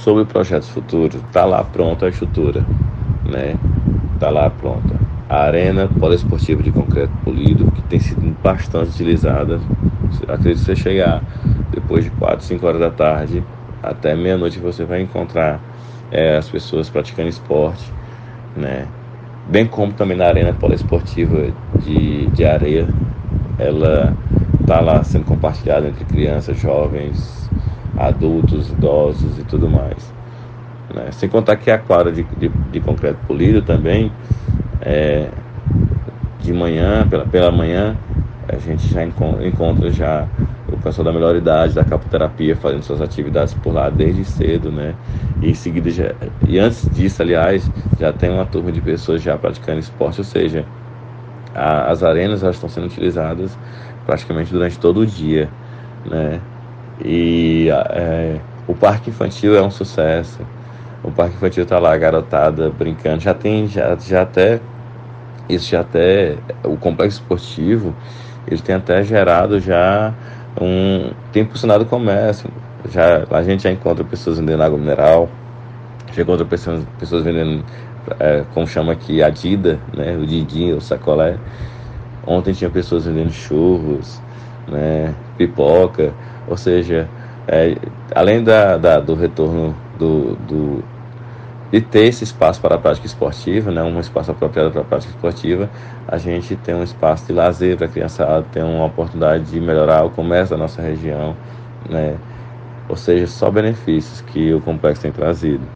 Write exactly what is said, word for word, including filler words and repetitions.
sobre projetos futuros, está lá pronta a estrutura, né? Está lá pronta. A arena poliesportiva de concreto polido, que tem sido bastante utilizada. Acredito que você chegar depois de quatro, cinco horas da tarde, até meia-noite você vai encontrar é, as pessoas praticando esporte, né? Bem como também na arena poliesportiva de, de areia, ela está lá sendo compartilhada entre crianças, jovens, adultos, idosos e tudo mais, né? Sem contar que a quadra de, de, de concreto polido também, é, de manhã, pela, pela manhã, a gente já encontra já o pessoal da melhor idade, da capoterapia, fazendo suas atividades por lá desde cedo, né? E em seguida, já, e antes disso, aliás, já tem uma turma de pessoas já praticando esporte, ou seja, a, as arenas elas estão sendo utilizadas praticamente durante todo o dia, né? E é, o parque infantil é um sucesso. O parque infantil está lá, a garotada brincando, já tem, já, já até, isso já até, o complexo esportivo, ele tem até gerado já um, tem impulsionado o comércio, já, a gente já encontra pessoas vendendo água mineral, já encontra pessoas, pessoas vendendo, é, como chama aqui, a Dida, né, o Didi, o sacolé. Ontem tinha pessoas vendendo churros, né, pipoca, ou seja, é, além da, da, do retorno do, do, de ter esse espaço para a prática esportiva, né, um espaço apropriado para a prática esportiva, a gente tem um espaço de lazer para a criançada, tem uma oportunidade de melhorar o comércio da nossa região, né, ou seja, só benefícios que o complexo tem trazido.